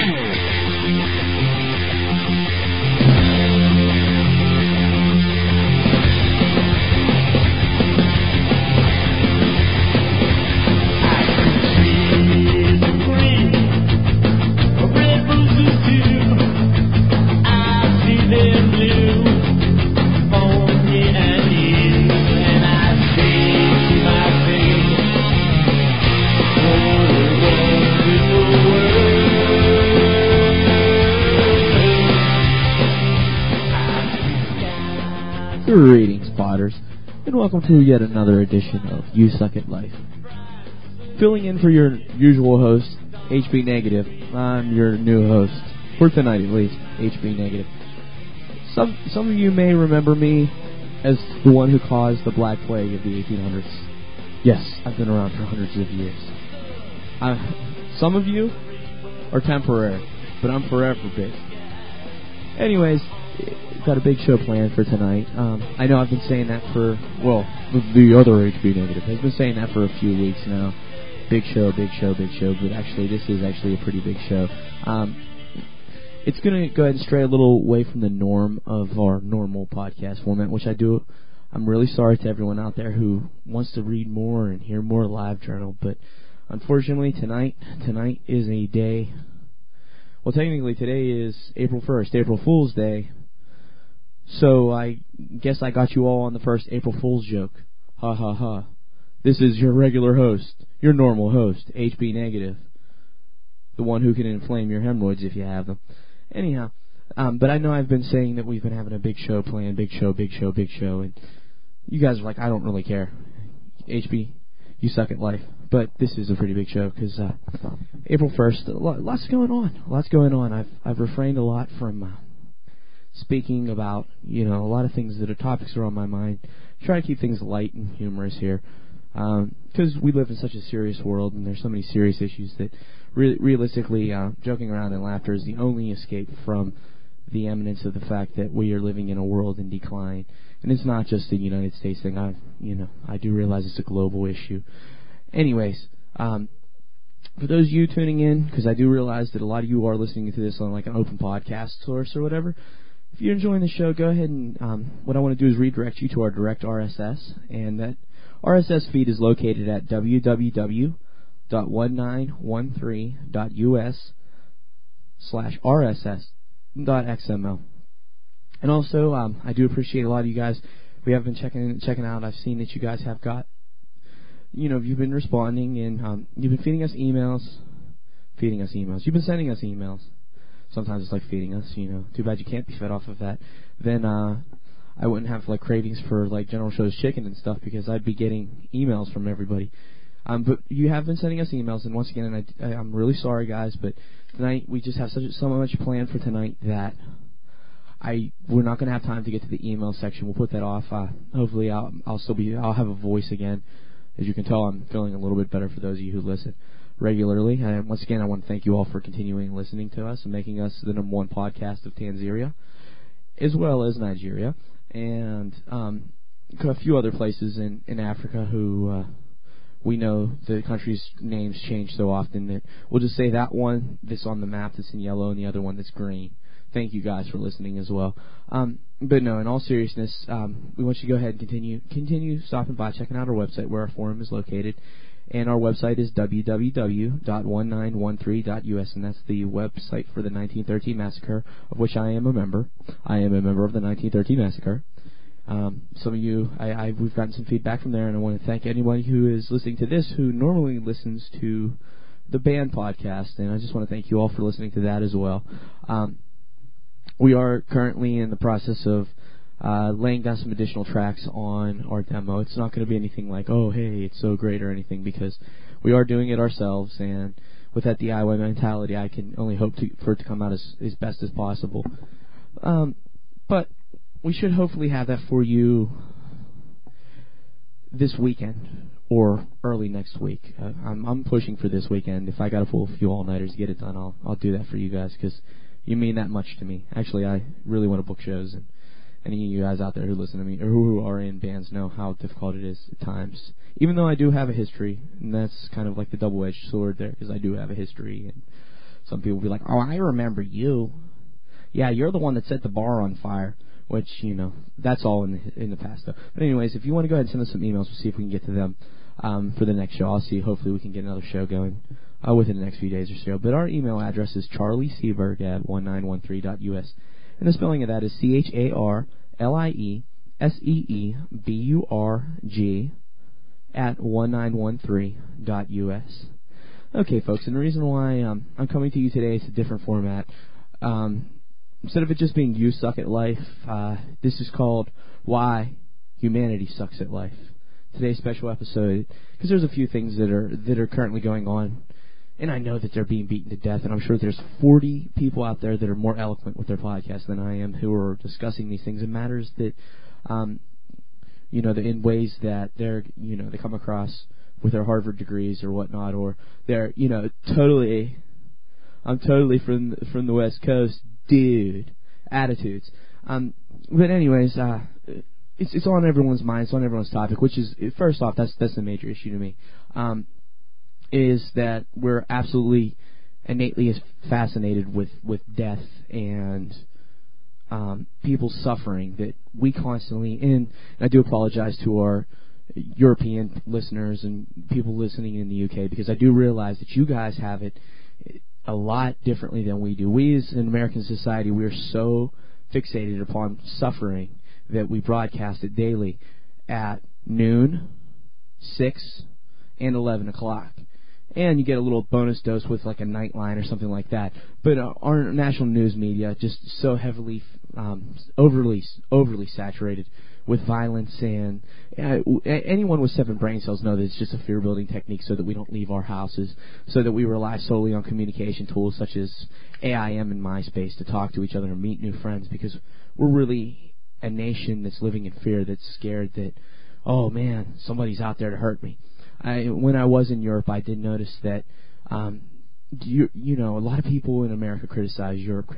Greetings, Potters, and welcome to yet another edition of You Suck at Life. Filling in for your usual host, HB Negative. I'm your new host, for tonight at least, HB Negative. Some of you may remember me as the one who caused the Black Plague of the 1800s. Yes, I've been around for hundreds of years. Some of you are temporary, but I'm forever big. Anyways, got a big show planned for tonight. I know I've been saying that for, well, the other HB Negative has been saying that for a few weeks now. Big show, but actually this is actually a pretty big show. It's going to go ahead and stray a little away from the norm of our normal podcast format, which I do. I'm really sorry to everyone out there who wants to read more and hear more live journal, but unfortunately tonight is a day. Well, technically today is April 1st, April Fool's Day. So I guess I got you all on the first April Fool's joke. Ha ha ha. This is your regular host, your normal host, HB Negative. The one who can inflame your hemorrhoids if you have them. Anyhow, but I know I've been saying that we've been having a big show planned, big show, and you guys are like, I don't really care. HB, you suck at life. But this is a pretty big show because April 1st, lots going on. I've refrained a lot from speaking about, a lot of things that are topics are on my mind. Try to keep things light and humorous here, because we live in such a serious world, and there's so many serious issues that realistically, joking around and laughter is the only escape from the eminence of the fact that we are living in a world in decline. And it's not just a United States thing. I do realize it's a global issue. Anyways, for those of you tuning in, because I do realize that a lot of you are listening to this on like an open podcast source or whatever. If you're enjoying the show, go ahead and what I want to do is redirect you to our direct RSS, and that RSS feed is located at www.1913.us/RSS.xml. And also, I do appreciate a lot of you guys. We have been checking out. I've seen that you guys have got, you've been responding, and you've been feeding us emails. You've been sending us emails. Sometimes it's like feeding us, Too bad you can't be fed off of that. Then I wouldn't have like cravings for like General Tso's chicken and stuff because I'd be getting emails from everybody. But you have been sending us emails, and once again, I'm really sorry, guys, but tonight we just have so much planned for tonight that we're not going to have time to get to the email section. We'll put that off. Hopefully, I'll have a voice again. As you can tell, I'm feeling a little bit better for those of you who listen regularly. And once again, I want to thank you all for continuing listening to us and making us the number one podcast of Tanzania, as well as Nigeria, and a few other places in Africa who we know the country's names change so often that we'll just say that one that's on the map that's in yellow and the other one that's green. Thank you guys for listening as well. But no, in all seriousness, we want you to go ahead and continue stopping by, checking out our website where our forum is located. And our website is www.1913.us, and that's the website for the 1913 Massacre, of which I am a member. I am a member of the 1913 Massacre. Some of you, we've gotten some feedback from there, and I want to thank anyone who is listening to this who normally listens to the band podcast, and I just want to thank you all for listening to that as well. We are currently in the process of laying down some additional tracks on our demo. It's not going to be anything like, oh, hey, it's so great or anything, because we are doing it ourselves, and with that DIY mentality, I can only hope for it to come out as best as possible. But we should hopefully have that for you this weekend or early next week. I'm pushing for this weekend. If I got to pull a few all-nighters to get it done, I'll do that for you guys, because you mean that much to me. Actually, I really want to book shows, and any of you guys out there who listen to me or who are in bands know how difficult it is at times. Even though I do have a history, and that's kind of like the double-edged sword there, because I do have a history. And some people will be like, oh, I remember you. Yeah, you're the one that set the bar on fire, which, that's all in the past, though. But anyways, if you want to go ahead and send us some emails, we'll see if we can get to them for the next show. I'll see. Hopefully we can get another show going within the next few days or so. But our email address is charlieseberg@1913.us. And the spelling of that is CharlieSeeberg @1913.us. Okay, folks, and the reason why I'm coming to you today is a different format. Instead of it just being You Suck at Life, this is called Why Humanity Sucks at Life. Today's special episode, because there's a few things that are currently going on, and I know that they're being beaten to death, and I'm sure there's 40 people out there that are more eloquent with their podcast than I am, who are discussing these things in matters that, in ways that they come across with their Harvard degrees or whatnot, or they're, totally, I'm totally from the West Coast, dude, attitudes. But anyways, it's on everyone's mind, it's on everyone's topic, which is, first off, that's the major issue to me, is that we're absolutely innately fascinated with death and people suffering, that we constantly, and I do apologize to our European listeners and people listening in the UK, because I do realize that you guys have it a lot differently than we do. We as in American society, we are so fixated upon suffering that we broadcast it daily at noon, 6, and 11 o'clock. And you get a little bonus dose with like a Nightline or something like that. But our national news media just so heavily, overly saturated with violence, and anyone with 7 brain cells know that it's just a fear-building technique so that we don't leave our houses, so that we rely solely on communication tools such as AIM and MySpace to talk to each other and meet new friends, because we're really a nation that's living in fear, that's scared that, oh man, somebody's out there to hurt me. When I was in Europe, I did notice that, a lot of people in America criticize Europe.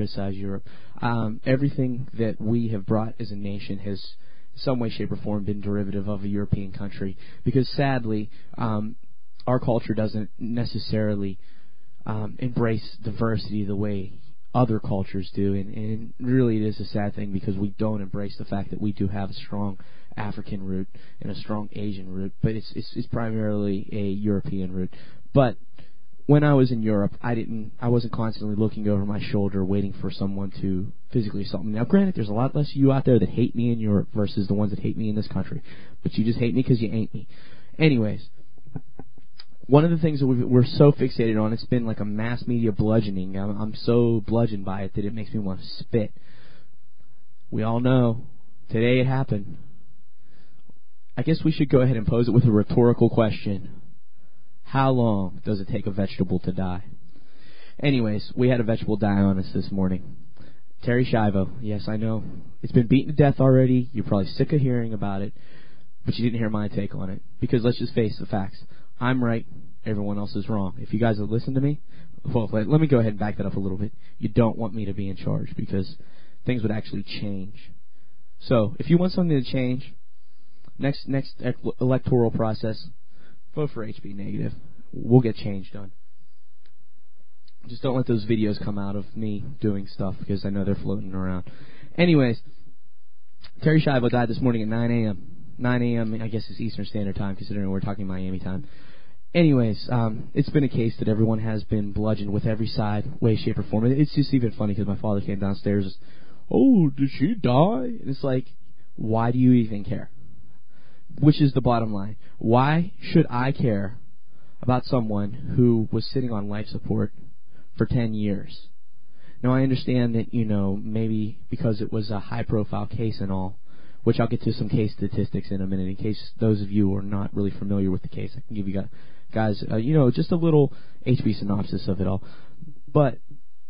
Everything that we have brought as a nation has, in some way, shape, or form, been derivative of a European country. Because sadly, our culture doesn't necessarily embrace diversity the way other cultures do, and really it is a sad thing, because we don't embrace the fact that we do have a strong African root and a strong Asian root, but it's primarily a European root. But when I was in Europe, I wasn't constantly looking over my shoulder waiting for someone to physically assault me. Now, granted, there's a lot less of you out there that hate me in Europe versus the ones that hate me in this country, but you just hate me because you ain't me. Anyways, one of the things that we're so fixated on, it's been like a mass media bludgeoning. I'm so bludgeoned by it that it makes me want to spit. We all know today it happened. I guess we should go ahead and pose it with a rhetorical question. How long does it take a vegetable to die? Anyways, we had a vegetable die on us this morning. Terri Schiavo. Yes, I know. It's been beaten to death already. You're probably sick of hearing about it, but you didn't hear my take on it. Because let's just face the facts. I'm right. Everyone else is wrong. If you guys have listened to me, well, let me go ahead and back that up a little bit. You don't want me to be in charge, because things would actually change. So, if you want something to change, next electoral process, vote for HB negative. We'll get change done. Just don't let those videos come out of me doing stuff, because I know they're floating around. Anyways, Terri Schiavo died this morning at 9 a.m. 9 a.m., I guess it's Eastern Standard Time, considering we're talking Miami time. Anyways, it's been a case that everyone has been bludgeoned with every side, way, shape, or form. It's just even funny because my father came downstairs, oh, did she die? And it's like, why do you even care? Which is the bottom line. Why should I care about someone who was sitting on life support for 10 years? Now, I understand that, maybe because it was a high-profile case and all, which I'll get to some case statistics in a minute, in case those of you are not really familiar with the case. I can give you guys, just a little HB synopsis of it all. But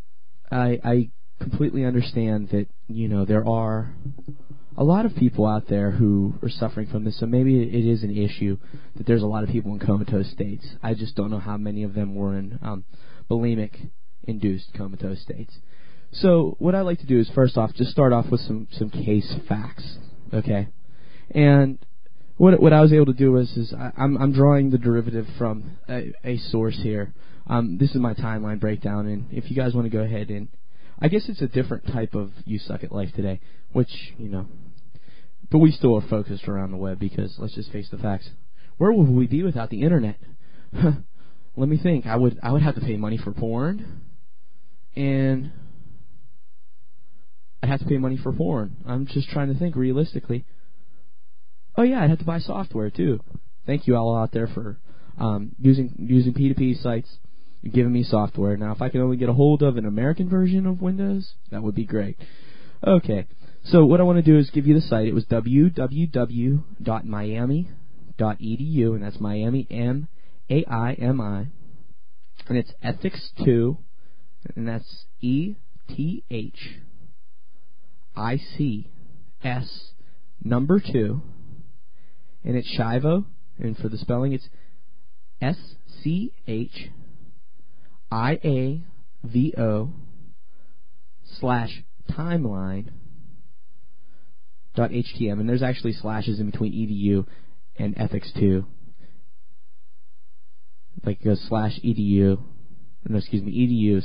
I completely understand that, there are a lot of people out there who are suffering from this, so maybe it is an issue that there's a lot of people in comatose states. I just don't know how many of them were in bulimic-induced comatose states. So what I'd like to do is, first off, just start off with some case facts, okay? And what I was able to do is I'm drawing the derivative from a source here. This is my timeline breakdown, and if you guys want to go ahead and, I guess it's a different type of You Suck at Life today, which, but we still are focused around the web because, let's just face the facts, where would we be without the internet? Let me think. I would have to pay money for porn, and I'd have to pay money for porn. I'm just trying to think realistically. Oh yeah, I'd have to buy software too. Thank you all out there for using P2P sites and giving me software. Now, if I can only get a hold of an American version of Windows, that would be great. Okay, so what I want to do is give you the site. It was www.miami.edu, and that's Miami, M-A-I-M-I, and it's ethics2, and that's ETHICS number 2. And it's Shivo, and for the spelling, it's SCHIAVO/timeline.htm, and there's actually slashes in between edu and ethics2, like it goes /edu. No, excuse me,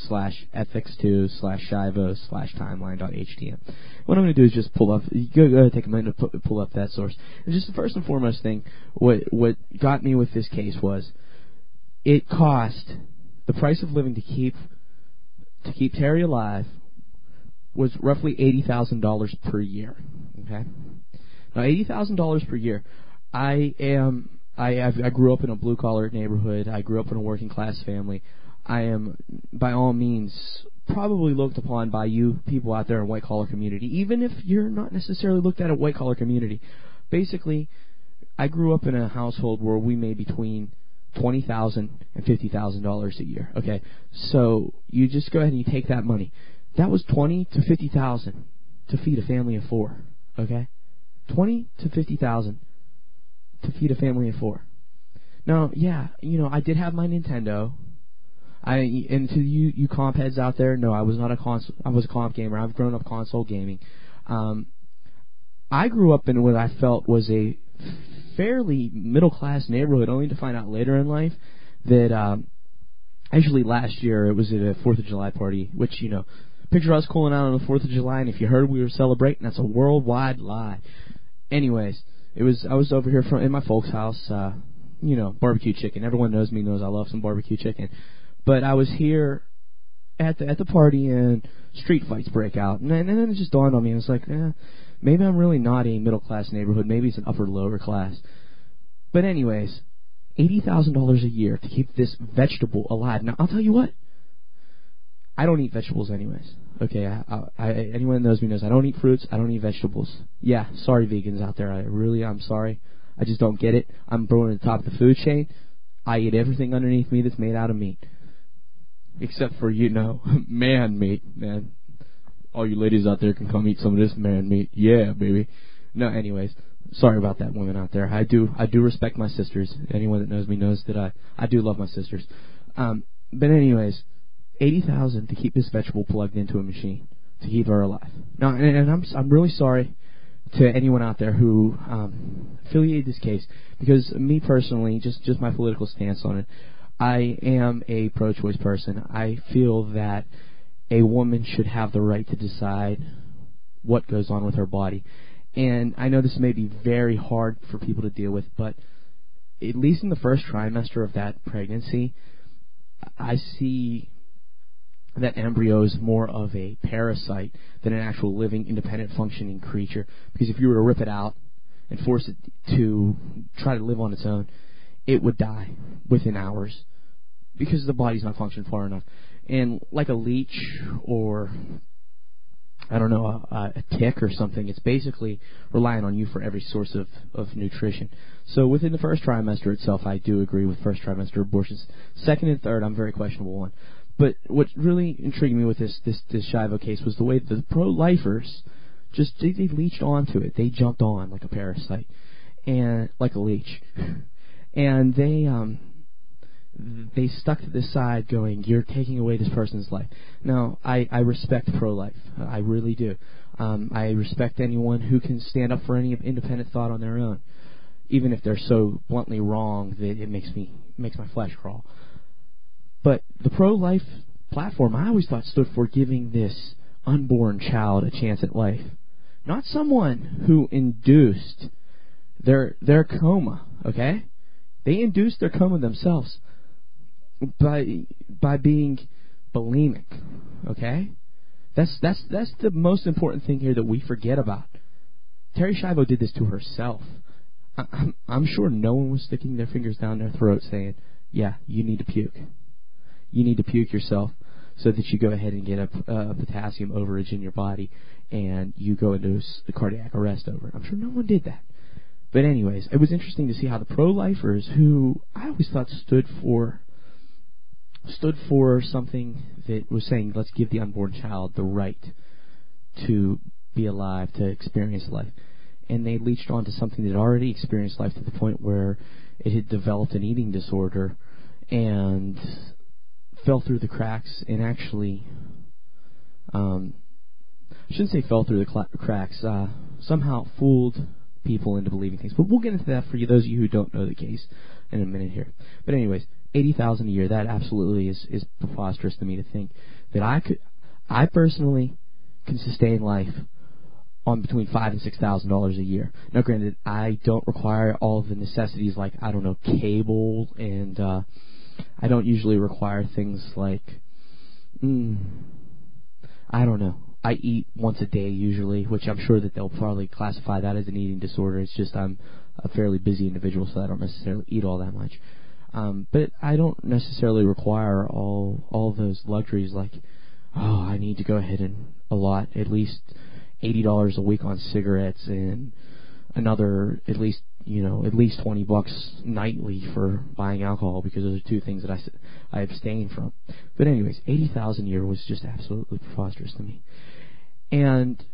edu/ethics2/shivo/timeline.htm. What I'm going to do is just pull up, go ahead, take a minute to pull up that source. And just the first and foremost thing, what got me with this case was, it cost, the price of living to keep Terry alive was roughly $80,000 per year. Okay? Now, $80,000 per year. I grew up in a blue-collar neighborhood. I grew up in a working-class family. I am, by all means, probably looked upon by you people out there in white-collar community, even if you're not necessarily looked at a white-collar community. Basically, I grew up in a household where we made between $20,000 and $50,000 a year. Okay, so you just go ahead and you take that money. That was $20,000 to $50,000 to feed a family of 4. Okay, $20,000 to $50,000 to feed a family of 4. Now, yeah, I did have my Nintendo. And to you comp heads out there, no, I was not a console. I was a comp gamer. I've grown up console gaming. I grew up in what I felt was a fairly middle class neighborhood, only to find out later in life that actually last year it was at a 4th of July party, which picture us cooling out on the 4th of July, and if you heard we were celebrating, that's a worldwide lie. Anyways, I was over here in my folks' house, barbecue chicken. Everyone knows me, knows I love some barbecue chicken. But I was here at the party, and street fights break out. And then it just dawned on me. I was like, maybe I'm really not a middle-class neighborhood. Maybe it's an upper-lower class. But anyways, $80,000 a year to keep this vegetable alive. Now, I'll tell you what. I don't eat vegetables anyways. Okay, anyone that knows me knows I don't eat fruits. I don't eat vegetables. Yeah, sorry, vegans out there. I'm sorry. I just don't get it. I'm born at the top of the food chain. I eat everything underneath me that's made out of meat. Except for, man meat, man. All you ladies out there can come eat some of this man meat. Yeah, baby. No, anyways, sorry about that, women out there. I do respect my sisters. Anyone that knows me knows that I do love my sisters. But anyways, $80,000 to keep this vegetable plugged into a machine to keep her alive. Now, and I'm really sorry to anyone out there who affiliated this case, because me personally, just my political stance on it, I am a pro-choice person. I feel that a woman should have the right to decide what goes on with her body. And I know this may be very hard for people to deal with, but at least in the first trimester of that pregnancy, I see that embryo is more of a parasite than an actual living, independent, functioning creature. Because if you were to rip it out and force it to try to live on its own, it would die within hours because the body's not functioning far enough. And like a leech or, I don't know, a tick or something, it's basically relying on you for every source of nutrition. So within the first trimester itself, I do agree with first trimester abortions. Second and third, I'm very questionable on. But what really intrigued me with this Shivo case was the way the pro-lifers just they leached onto it. They jumped on like a parasite and like a leech, and they stuck to this side, going, "You're taking away this person's life." Now, I respect pro-life. I really do. I respect anyone who can stand up for any independent thought on their own. even if they're so bluntly wrong that it makes my flesh crawl. But the pro-life platform, I always thought, stood for giving this unborn child a chance at life, not someone who induced their coma. Okay, they induced their coma themselves by being bulimic. Okay, that's the most important thing here that we forget about. Terri Schiavo did this to herself. I'm sure no one was sticking their fingers down their throat saying, "Yeah, you need to puke. You need to puke yourself so that you go ahead and get a potassium overage in your body and you go into a cardiac arrest over it." I'm sure no one did that. But anyways, it was interesting to see how the pro-lifers, who I always thought stood for something that was saying, let's give the unborn child the right to be alive, to experience life. And they leached onto something that had already experienced life to the point where it had developed an eating disorder and fell through the cracks and actually, I shouldn't say fell through the cracks, somehow fooled people into believing things. But we'll get into that for you, those of you who don't know the case, in a minute here. But anyways, $80,000 a year, that absolutely is preposterous to me to think that I personally can sustain life on between $5,000 and $6,000 a year. Now, granted, I don't require all of the necessities like, I don't know, cable, and I don't usually require things like, I don't know. I eat once a day usually, which I'm sure that they'll probably classify that as an eating disorder. It's just I'm a fairly busy individual, so I don't necessarily eat all that much. But I don't necessarily require all those luxuries like, I need to go ahead and allot at least $80 a week on cigarettes and another at least $20 nightly for buying alcohol, because those are two things that I abstain from. But anyways, $80,000 a year was just absolutely preposterous to me. And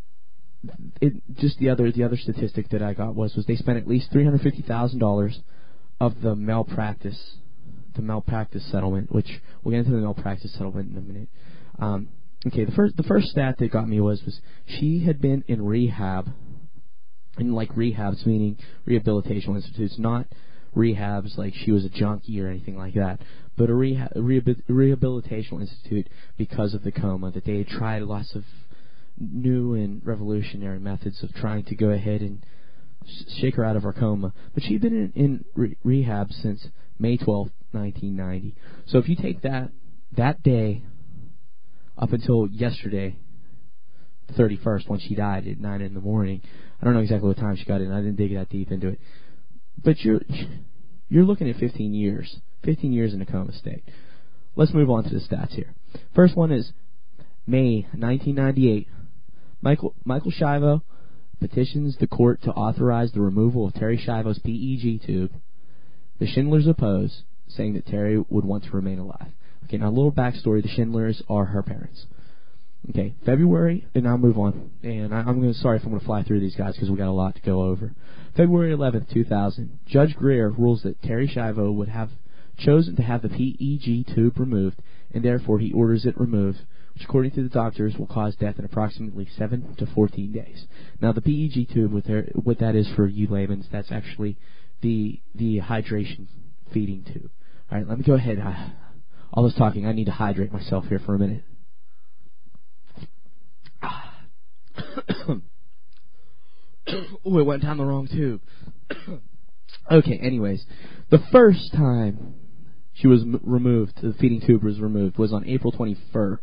the other statistic that I got was they spent at least $350,000 of the malpractice settlement, which we'll get into the malpractice settlement in a minute. Okay, the first stat that got me was she had been in rehab, and like rehabs meaning rehabilitation institutes, not rehabs like she was a junkie or anything like that, but a rehabilitation institute because of the coma, that they had tried lots of new and revolutionary methods of trying to go ahead and shake her out of her coma. But she'd been in rehab since May 12th, 1990. So if you take that day up until yesterday, the 31st, when she died at 9 in the morning. I don't know exactly what time she got in. I didn't dig that deep into it. But you're looking at 15 years. 15 years in a coma state. Let's move on to the stats here. First one is May 1998. Michael Schiavo petitions the court to authorize the removal of Terri Schiavo's PEG tube. The Schindlers oppose, saying that Terri would want to remain alive. Okay, now a little backstory. The Schindlers are her parents. Okay, February, and I'll move on. And sorry if I'm going to fly through these guys because we got a lot to go over. February 11th, 2000, Judge Greer rules that Terri Schiavo would have chosen to have the PEG tube removed, and therefore he orders it removed, which according to the doctors will cause death in approximately 7 to 14 days. Now the PEG tube, what that is for you laymen, that's actually the hydration feeding tube. All right, let me go ahead. All this talking, I need to hydrate myself here for a minute. Oh, it went down the wrong tube. Okay, anyways, the first time she was removed, the feeding tube was removed, was on April 24th,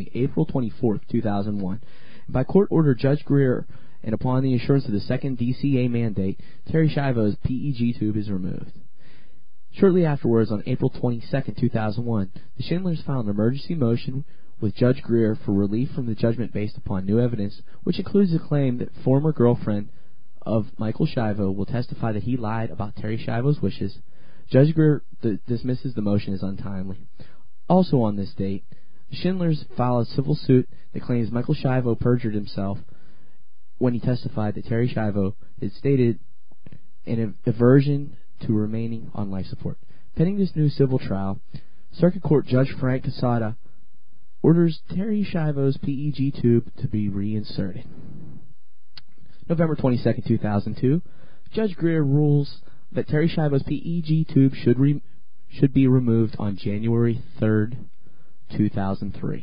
2001. By court order, Judge Greer, and upon the assurance of the second DCA mandate, Terri Schiavo's PEG tube is removed. Shortly afterwards, on April 22nd, 2001, the Schindlers filed an emergency motion with Judge Greer for relief from the judgment based upon new evidence, which includes the claim that former girlfriend of Michael Schiavo will testify that he lied about Terri Schiavo's wishes. Judge Greer dismisses the motion as untimely. Also on this date, the Schindlers file a civil suit that claims Michael Schiavo perjured himself when he testified that Terri Schiavo had stated an aversion to remaining on life support. Pending this new civil trial, Circuit Court Judge Frank Casada orders Terri Schiavo's PEG tube to be reinserted. November 22nd, 2002, Judge Greer rules that Terri Schiavo's PEG tube should be removed on January 3rd, 2003.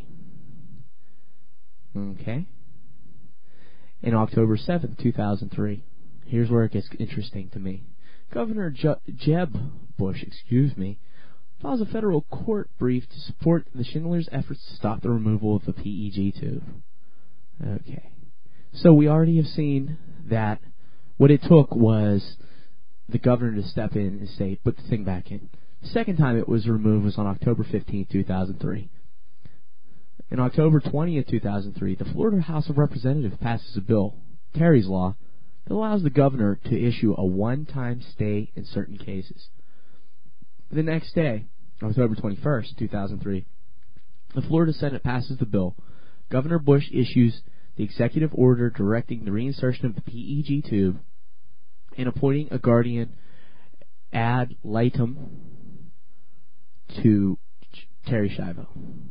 Okay. And October 7th, 2003. Here's where it gets interesting to me. Governor Jeb Bush, files a federal court brief to support the Schindler's efforts to stop the removal of the PEG tube. Okay. So we already have seen that what it took was the governor to step in and say, put the thing back in. The second time it was removed was on October 15, 2003. In October 20th, 2003, the Florida House of Representatives passes a bill, Terry's Law, that allows the governor to issue a one-time stay in certain cases. The next day, October 21st, 2003, the Florida Senate passes the bill. Governor Bush issues the executive order directing the reinsertion of the PEG tube and appointing a guardian ad litem to Terri Schiavo.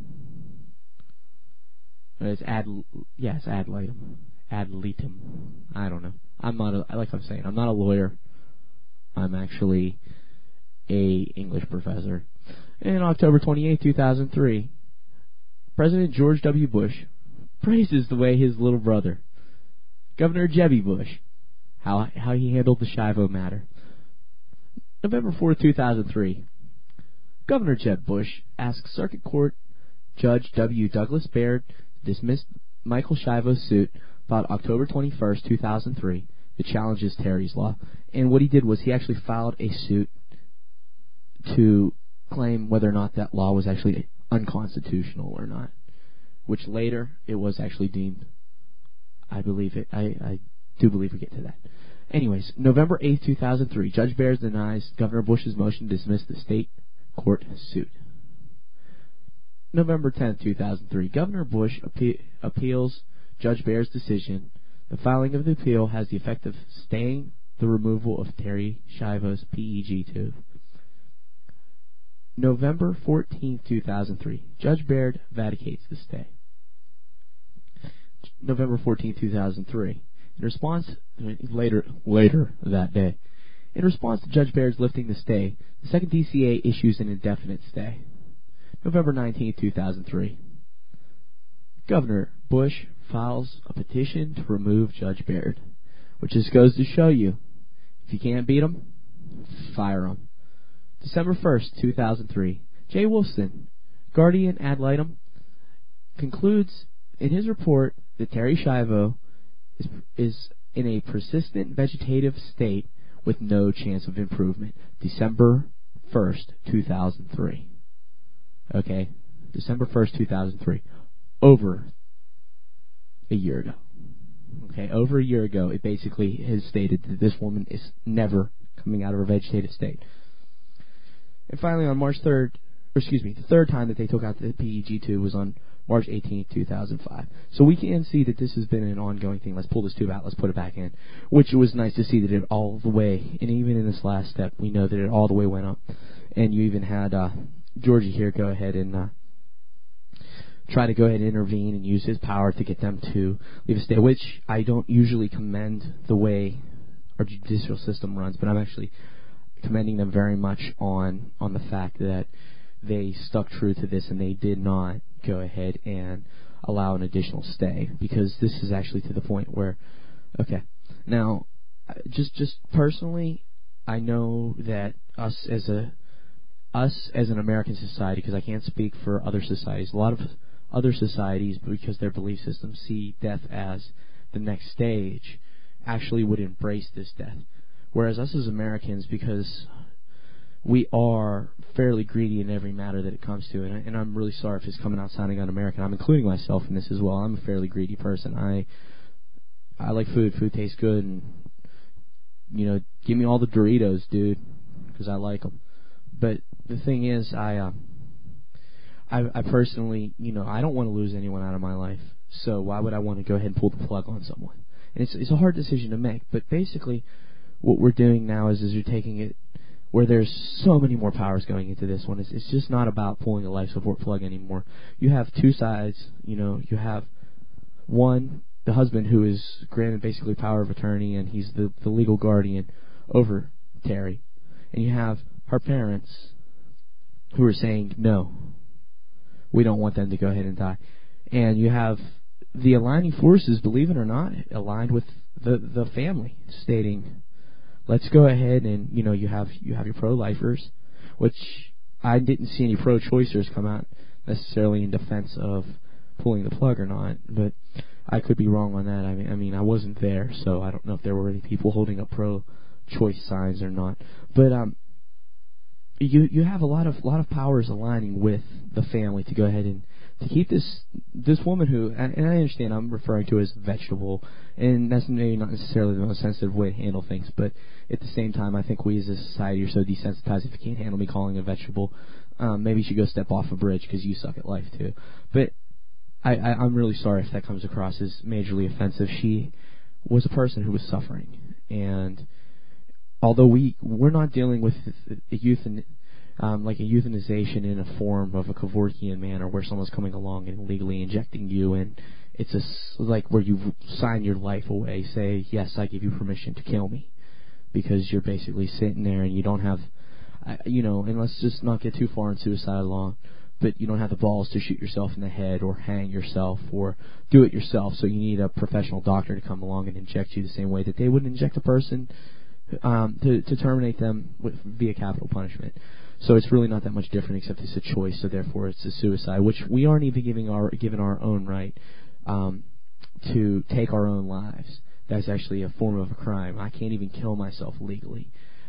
It's ad litem. Ad litem. I don't know. I'm not a lawyer. I'm actually a English professor. In October 28, 2003, President George W. Bush praises the way his little brother, Governor Jebby Bush, how he handled the Schiavo matter. November 4, 2003, Governor Jeb Bush asks Circuit Court Judge W. Douglas Baird to dismiss Michael Schiavo's suit filed October 21, 2003 that challenges Terry's Law. And what he did was he actually filed a suit to claim whether or not that law was actually unconstitutional or not, which later it was actually deemed. I do believe we get to that. Anyways, November 8, 2003, Judge Baird denies Governor Bush's motion to dismiss the state court suit. November 10, 2003, Governor Bush appeals Judge Baird's decision. The filing of the appeal has the effect of staying the removal of Terri Schiavo's PEG tube. November 14, 2003, Judge Baird vaticates the stay. November 14, 2003, in response, later that day, in response to Judge Baird's lifting the stay, the second DCA issues an indefinite stay. November 19, 2003, Governor Bush files a petition to remove Judge Baird, which just goes to show you, if you can't beat him, fire him. December 1st, 2003, Jay Wolfson, guardian ad litem, concludes in his report that Terri Schiavo is in a persistent vegetative state with no chance of improvement. December 1st, 2003. Okay, December 1st, 2003. Over a year ago. Okay, over a year ago, it basically has stated that this woman is never coming out of her vegetative state. And finally, on March 3rd, the third time that they took out the PEG-2 was on March 18th, 2005. So we can see that this has been an ongoing thing. Let's pull this tube out. Let's put it back in. Which was nice to see that it all the way, and even in this last step, we know that it all the way went up. And you even had Georgie here go ahead and try to go ahead and intervene and use his power to get them to leave a state, which I don't usually commend the way our judicial system runs, but I'm actually commending them very much on the fact that they stuck true to this and they did not go ahead and allow an additional stay, because this is actually to the point where, okay, now, just personally, I know that us as an American society, because I can't speak for other societies, a lot of other societies, because their belief systems see death as the next stage, actually would embrace this death. Whereas us as Americans, because we are fairly greedy in every matter that it comes to, and I'm really sorry if it's coming out sounding un-American. I'm including myself in this as well. I'm a fairly greedy person. I like food. Food tastes good, and give me all the Doritos, dude, because I like them. But the thing is, I personally, I don't want to lose anyone out of my life. So why would I want to go ahead and pull the plug on someone? And it's a hard decision to make. But basically, what we're doing now is you're taking it where there's so many more powers going into this one. It's just not about pulling a life support plug anymore. You have two sides. You have one the husband who is granted basically power of attorney, and he's the legal guardian over Terry. And you have her parents who are saying, no, we don't want them to go ahead and die. And you have the aligning forces, believe it or not, aligned with the family, stating, let's go ahead and, you have your pro-lifers, which I didn't see any pro-choicers come out necessarily in defense of pulling the plug or not, but I could be wrong on that. I mean, I wasn't there, so I don't know if there were any people holding up pro-choice signs or not. But you have a lot of powers aligning with the family to go ahead and to keep this woman who, and I understand I'm referring to as vegetable, and that's maybe not necessarily the most sensitive way to handle things, but at the same time, I think we as a society are so desensitized. If you can't handle me calling a vegetable, maybe you should go step off a bridge because you suck at life too. But I'm really sorry if that comes across as majorly offensive. She was a person who was suffering, and although we're not dealing with a euthanization in a form of a Kevorkian manner where someone's coming along and illegally injecting you, and it's like where you sign your life away, say, yes, I give you permission to kill me, because you're basically sitting there and you don't have, and let's just not get too far in suicide law, but you don't have the balls to shoot yourself in the head or hang yourself or do it yourself, so you need a professional doctor to come along and inject you the same way that they would inject a person to terminate them via capital punishment. So it's really not that much different, except it's a choice, so therefore it's a suicide, which we aren't even given our own right to take our own lives. That's actually a form of a crime. I can't even kill myself legally.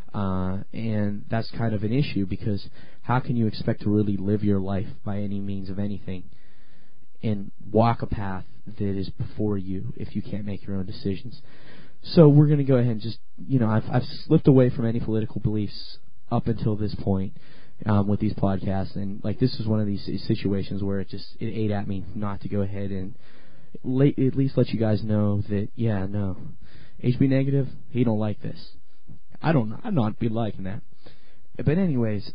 And that's kind of an issue, because how can you expect to really live your life by any means of anything and walk a path that is before you if you can't make your own decisions? So we're going to go ahead and just, I've slipped away from any political beliefs up until this point with these podcasts, and this is one of these situations where it ate at me not to go ahead and at least let you guys know that, HB Negative, he don't like this. I'd not be liking that. But anyways,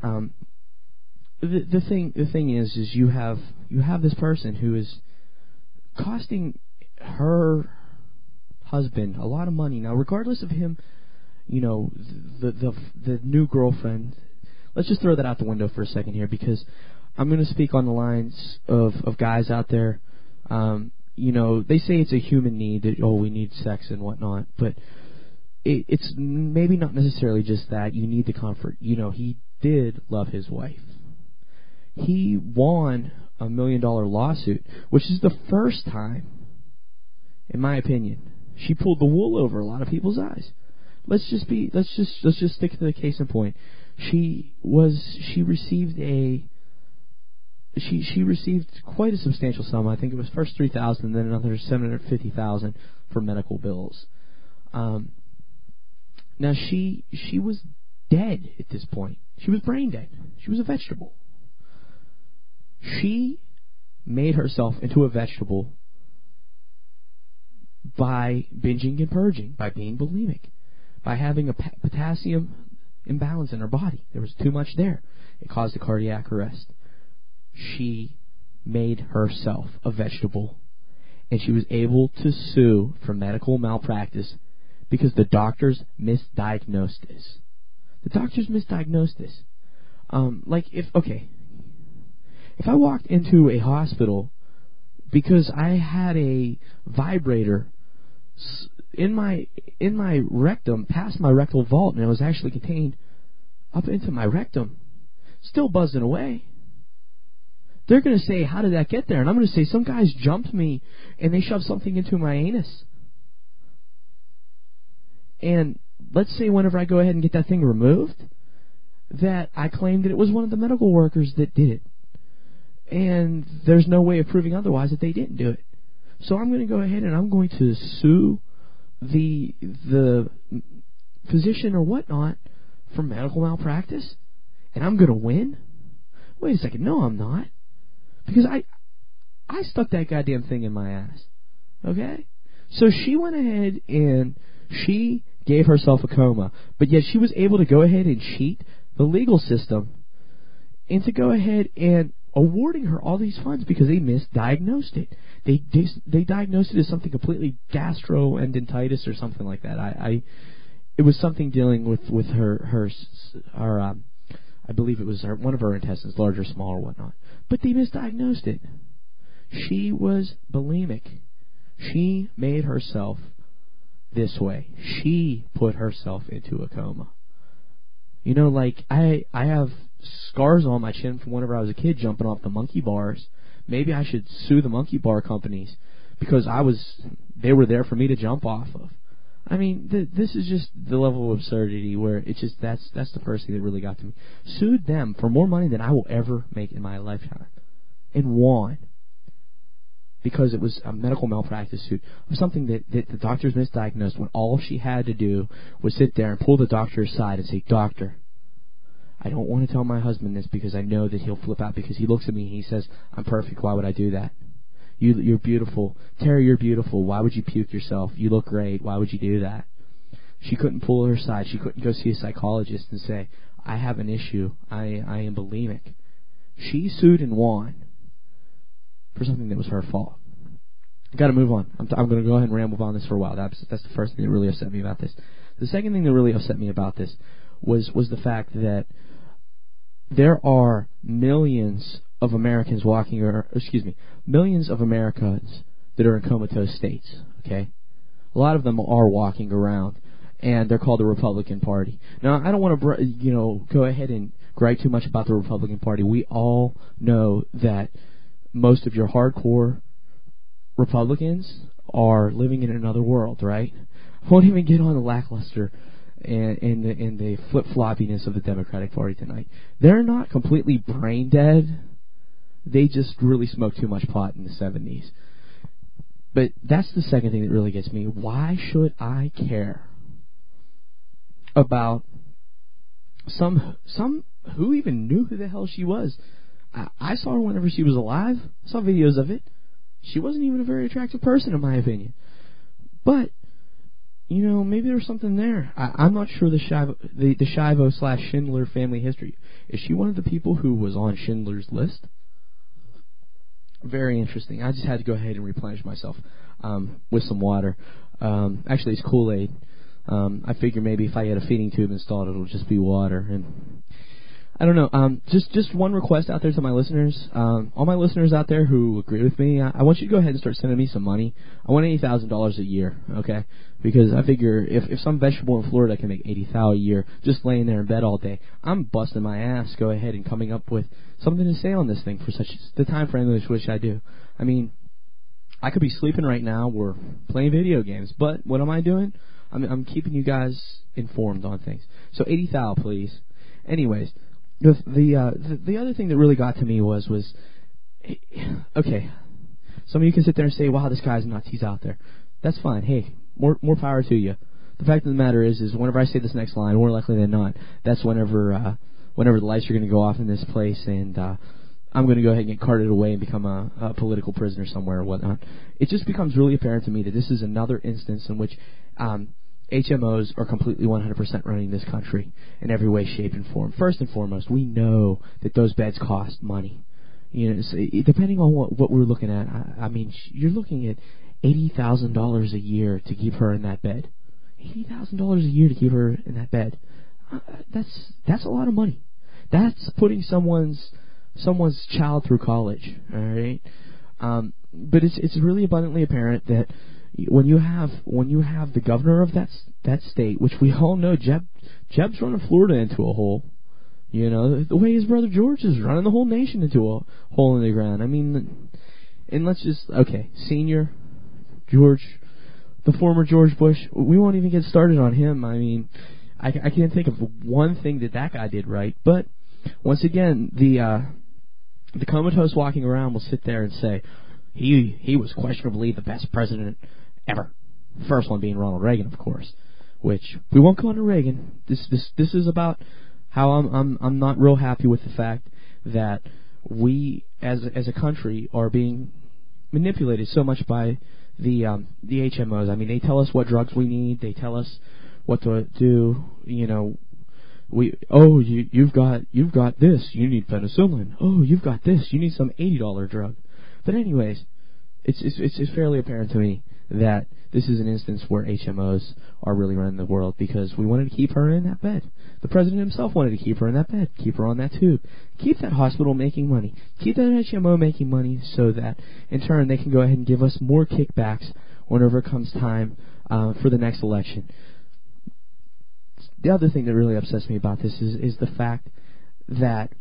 the thing is you have this person who is costing her husband a lot of money. Now, regardless of him, the new girlfriend, let's just throw that out the window for a second here, because I'm going to speak on the lines of guys out there. They say it's a human need that, we need sex and whatnot, but it's maybe not necessarily just that. You need the comfort. He did love his wife. He won a $1 million lawsuit, which is the first time, in my opinion, she pulled the wool over a lot of people's eyes. Let's just stick to the case in point. She received quite a substantial sum. I think it was first $3,000, then another $750,000 for medical bills. Now she was dead at this point. She was brain dead. She was a vegetable. She made herself into a vegetable by binging and purging, by being bulimic, by having a potassium imbalance in her body. There was too much there. It caused a cardiac arrest. She made herself a vegetable, and she was able to sue for medical malpractice because the doctors misdiagnosed this. The doctors misdiagnosed this. If I walked into a hospital because I had a vibrator in my rectum, past my rectal vault, and it was actually contained up into my rectum, still buzzing away, they're going to say, how did that get there? And I'm going to say, some guys jumped me and they shoved something into my anus. And let's say whenever I go ahead and get that thing removed, that I claim that it was one of the medical workers that did it. And there's no way of proving otherwise that they didn't do it. So I'm going to go ahead and I'm going to sue the physician or whatnot for medical malpractice, and I'm going to win? Wait a second, no I'm not. Because I stuck that goddamn thing in my ass. Okay? So she went ahead and she gave herself a coma, but yet she was able to go ahead and cheat the legal system and to go ahead and awarding her all these funds because they misdiagnosed it. They diagnosed it as something completely gastroenteritis or something like that. It was something dealing with her I believe it was one of her intestines, large or small or whatnot. But they misdiagnosed it. She was bulimic. She made herself this way. She put herself into a coma. You know, like, I have scars on my chin from whenever I was a kid jumping off the monkey bars. Maybe I should sue the monkey bar companies because they were there for me to jump off of. I mean, this is just the level of absurdity where it's just, that's the first thing that really got to me. Sued them for more money than I will ever make in my lifetime. And won. Because it was a medical malpractice suit of something that the doctors misdiagnosed when all she had to do was sit there and pull the doctor aside and say, "Doctor, I don't want to tell my husband this because I know that he'll flip out because he looks at me and he says, 'I'm perfect, why would I do that? You're beautiful. Terry, you're beautiful. Why would you puke yourself? You look great. Why would you do that?'" She couldn't pull her aside. She couldn't go see a psychologist and say, "I have an issue. I am bulimic." She sued and won for something that was her fault. Got to move on. I'm going to go ahead and ramble on this for a while. That's the first thing that really upset me about this. The second thing that really upset me about this was the fact that there are millions of Americans millions of Americans that are in comatose states. Okay, a lot of them are walking around, and they're called the Republican Party. Now, I don't want to go ahead and gripe too much about the Republican Party. We all know that most of your hardcore Republicans are living in another world, right? I won't even get on the lackluster and the flip-floppiness of the Democratic Party tonight. They're not completely brain dead. They just really smoked too much pot in the 70s. But that's the second thing that really gets me. Why should I care about some who even knew who the hell she was? I saw her whenever she was alive. I saw videos of it. She wasn't even a very attractive person, in my opinion. But, maybe there's something there. I'm not sure the Schiavo/Schindler family history. Is she one of the people who was on Schindler's List? Very interesting. I just had to go ahead and replenish myself with some water. Actually, it's Kool-Aid. I figure maybe if I had a feeding tube installed, it'll just be water. And I don't know. Just one request out there to my listeners. All my listeners out there who agree with me, I want you to go ahead and start sending me some money. I want $80,000 a year, okay? Because I figure if some vegetable in Florida can make $80,000 a year just laying there in bed all day, I'm busting my ass. Go ahead and coming up with something to say on this thing for the time frame which I do. I mean, I could be sleeping right now or playing video games, but what am I doing? I'm keeping you guys informed on things. So $80,000, please. Anyways. The other thing that really got to me was okay, some of you can sit there and say, "Wow, this guy's nuts, he's out there." That's fine. Hey, more power to you. The fact of the matter is whenever I say this next line, more likely than not, that's whenever the lights are going to go off in this place, and I'm going to go ahead and get carted away and become a political prisoner somewhere or whatnot. It just becomes really apparent to me that this is another instance in which HMOs are completely 100% running this country in every way, shape, and form. First and foremost, we know that those beds cost money. Depending on what we're looking at, I mean, you're looking at $80,000 a year to keep her in that bed. $80,000 a year to keep her in that bed. That's a lot of money. That's putting someone's child through college. All right, but it's really abundantly apparent that when you have the governor of that state, which we all know, Jeb's running Florida into a hole. The way his brother George is running the whole nation into a hole in the ground. I mean, and let's just Senior George, the former George Bush. We won't even get started on him. I mean, I can't think of one thing that guy did right. But once again, the comatose walking around will sit there and say he was questionably the best president ever. First one being Ronald Reagan, of course. Which we won't go into Reagan. This is about how I'm not real happy with the fact that we as a country are being manipulated so much by the HMOs. I mean, they tell us what drugs we need. They tell us what to do. you've got this, you need penicillin. Oh, you've got this, you need some $80 drug. But anyways, it's fairly apparent to me that this is an instance where HMOs are really running the world, because we wanted to keep her in that bed. The president himself wanted to keep her in that bed, keep her on that tube, keep that hospital making money, keep that HMO making money, so that in turn they can go ahead and give us more kickbacks whenever it comes time for the next election. The other thing that really upsets me about this is the fact that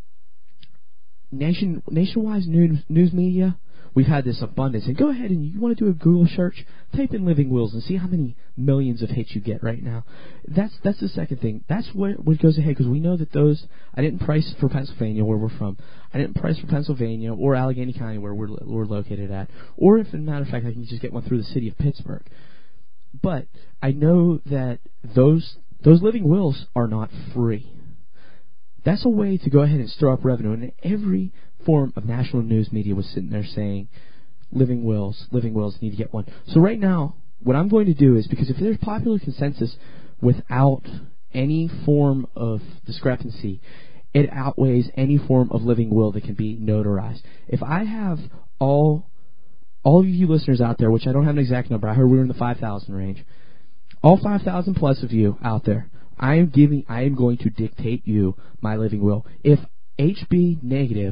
nationwide news media, we've had this abundance. And go ahead and you want to do a Google search, type in Living Wills and see how many millions of hits you get right now. That's the second thing. That's what goes ahead, because we know that those, I didn't price for Pennsylvania, where we're from. I didn't price for Pennsylvania or Allegheny County, where we're located at. Or if, as a matter of fact, I can just get one through the city of Pittsburgh. But I know that those Living Wills are not free. That's a way to go ahead and stir up revenue. And every form of national news media was sitting there saying, Living Wills, need to get one. So right now, what I'm going to do is, because if there's popular consensus without any form of discrepancy, it outweighs any form of living will that can be notarized. If I have all of you listeners out there, which I don't have an exact number, I heard we were in the 5,000 range, all 5,000 plus of you out there, I am going to dictate you my living will. If HB negative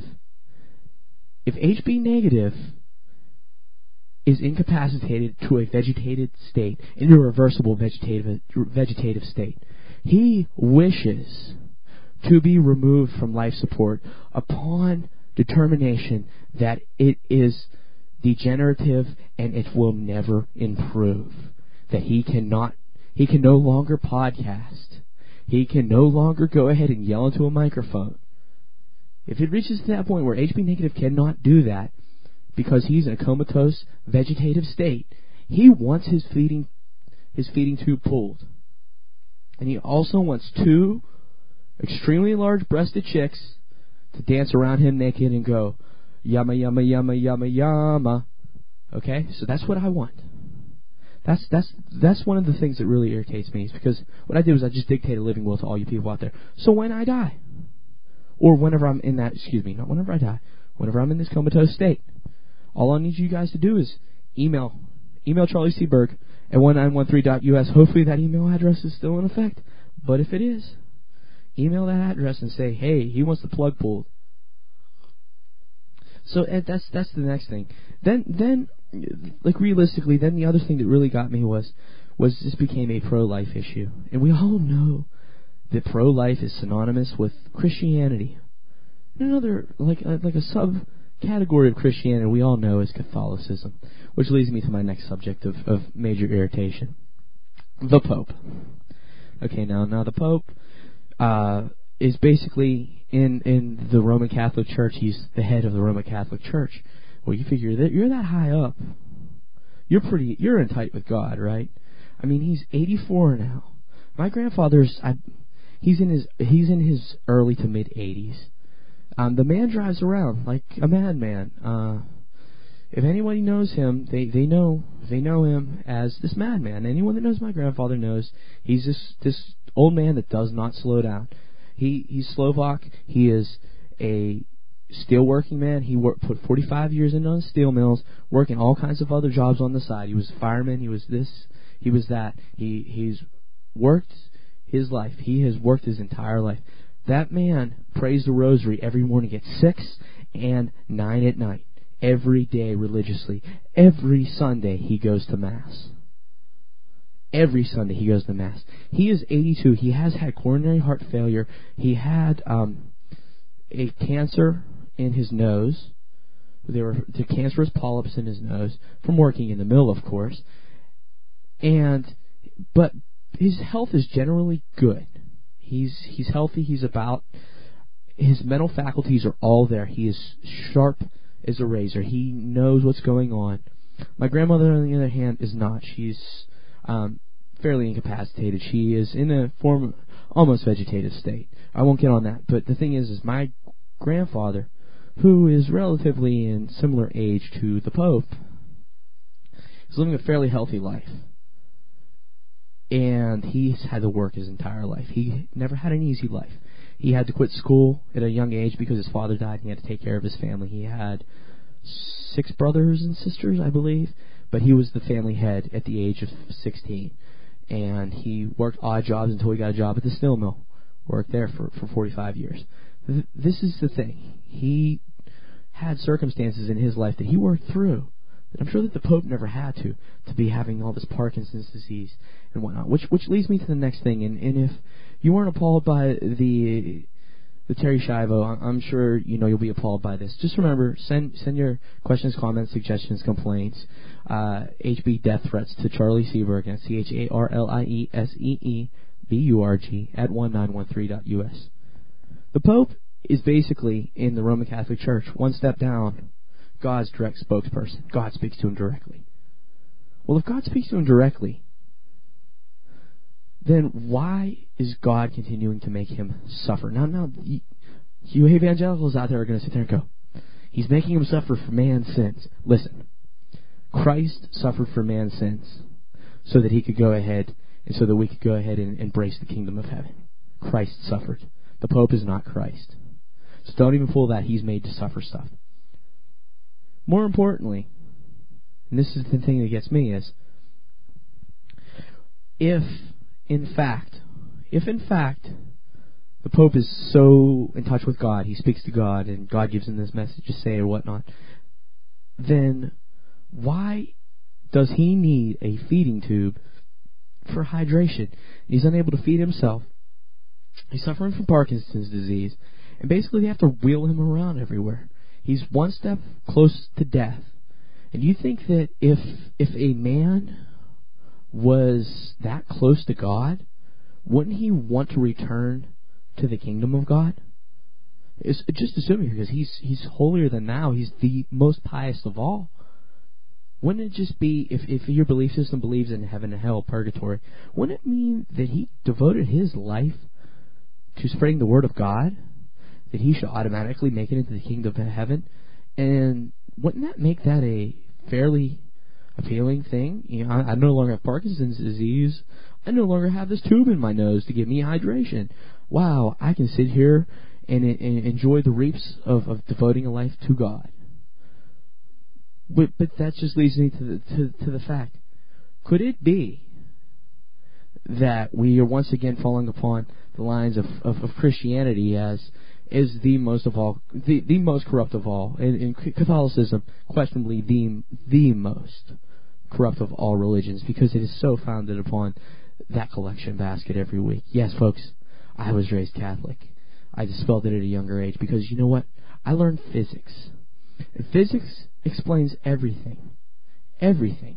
is incapacitated to a vegetative state, an irreversible vegetative state, he wishes to be removed from life support upon determination that it is degenerative and it will never improve. That he can no longer podcast. He can no longer go ahead and yell into a microphone. If it reaches to that point where HB negative cannot do that because he's in a comatose vegetative state, he wants his feeding tube pulled. And he also wants 2 extremely large-breasted chicks to dance around him naked and go, yama, yama, yama, yama, yama. Okay? So that's what I want. That's one of the things that really irritates me, is because what I did was I just dictated a living will to all you people out there. So when I die, or whenever I'm in that, not whenever I die, whenever I'm in this comatose state, all I need you guys to do is email Charlie C. Berg at 1913.us. Hopefully that email address is still in effect. But if it is, email that address and say, hey, he wants the plug pulled. So that's the next thing. Then like realistically, then the other thing that really got me was this became a pro-life issue. And we all know that pro-life is synonymous with Christianity. Another, like a subcategory of Christianity we all know is Catholicism, which leads me to my next subject of major irritation. The Pope. Okay, now the Pope is basically in the Roman Catholic Church. He's the head of the Roman Catholic Church. Well, you figure that you're that high up, you're in tight with God, right? I mean, he's 84 now. My grandfather's, he's in his early to mid 80s. The man drives around like a madman. If anybody knows him, they know him as this madman. Anyone that knows my grandfather knows he's this old man that does not slow down. He's Slovak. He is a steel working man. He put 45 years into steel mills, working all kinds of other jobs on the side. He was a fireman. He was this. He was that. He's worked his life. He has worked his entire life. That man prays the rosary every morning at 6 and 9 at night, every day religiously. Every Sunday he goes to Mass. Every Sunday he goes to Mass. He is 82. He has had coronary heart failure. He had a cancer in his nose. There were the cancerous polyps in his nose from working in the mill, of course. But his health is generally good. He's healthy. His mental faculties are all there. He is sharp as a razor. He knows what's going on. My grandmother, on the other hand, is not. She's fairly incapacitated. She is in a form almost vegetative state. I won't get on that. But the thing is my grandfather, who is relatively in similar age to the Pope, is living a fairly healthy life. and he's had to work his entire life. He never had an easy life. He had to quit school at a young age because his father died, and he had to take care of his family. He had 6 brothers and sisters, I believe, but he was the family head at the age of 16. And he worked odd jobs until he got a job at the steel mill. Worked there for 45 years. This is the thing. He had circumstances in his life that he worked through. I'm sure that the Pope never had to be having all this Parkinson's disease and whatnot. Which leads me to the next thing. And if you weren't appalled by the Terri Schiavo, I'm sure you'll be appalled by this. Just remember, send your questions, comments, suggestions, complaints, HB death threats to Charlie Seaburg at CharlieSeeburg at 1913.us. The Pope is basically, in the Roman Catholic Church, one step down, God's direct spokesperson. God speaks to him directly. Well, if God speaks to him directly, then why is God continuing to make him suffer? Now, you evangelicals out there are going to sit there and go, he's making him suffer for man's sins. Listen, Christ suffered for man's sins so that he could go ahead and so that we could go ahead and embrace the kingdom of heaven. Christ suffered. The Pope is not Christ. So don't even fool that he's made to suffer stuff. More importantly, and this is the thing that gets me, is if in fact the Pope is so in touch with God, he speaks to God, and God gives him this message to say or whatnot, then why does he need a feeding tube for hydration? He's unable to feed himself. He's suffering from Parkinson's disease, and basically they have to wheel him around everywhere. He's one step close to death. And you think that if a man was that close to God, wouldn't he want to return to the kingdom of God? It's just assuming, because he's holier than thou. He's the most pious of all. Wouldn't it just be, if your belief system believes in heaven and hell, purgatory, wouldn't it mean that he devoted his life to spreading the word of God? That he should automatically make it into the kingdom of heaven? And wouldn't that make that a fairly appealing thing? I no longer have Parkinson's disease. I no longer have this tube in my nose to give me hydration. Wow, I can sit here and enjoy the reaps of devoting a life to God. But that just leads me to the fact: could it be that we are once again falling upon the lines of Christianity as the most of all, the most corrupt of all, and Catholicism, questionably the most corrupt of all religions, because it is so founded upon that collection basket every week. Yes, folks, I was raised Catholic. I dispelled it at a younger age because, you know what? I learned physics. And physics explains everything. Everything.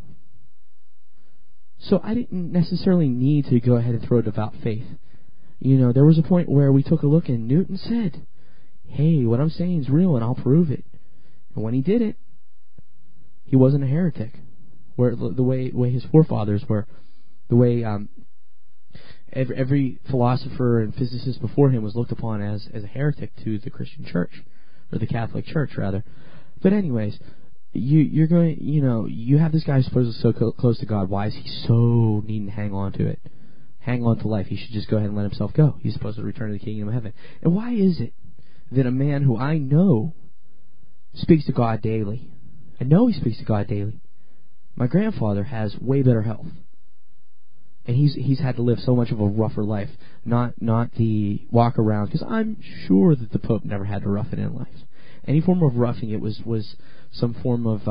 So I didn't necessarily need to go ahead and throw devout faith. There was a point where we took a look and Newton said, hey, what I'm saying is real and I'll prove it. And when he did it, he wasn't a heretic. Where the way his forefathers were, the way every philosopher and physicist before him was looked upon as a heretic to the Christian church, or the Catholic Church rather. But anyways, you're going, you have this guy who's supposed to be so close to God. Why is he so needing to hang on to it? Hang on to life. He should just go ahead and let himself go. He's supposed to return to the kingdom of heaven. And why is it that a man who I know speaks to God daily, I know he speaks to God daily, my grandfather has way better health, and he's had to live so much of a rougher life, not the walk around, because I'm sure that the Pope never had to rough it in life. Any form of roughing it was some form of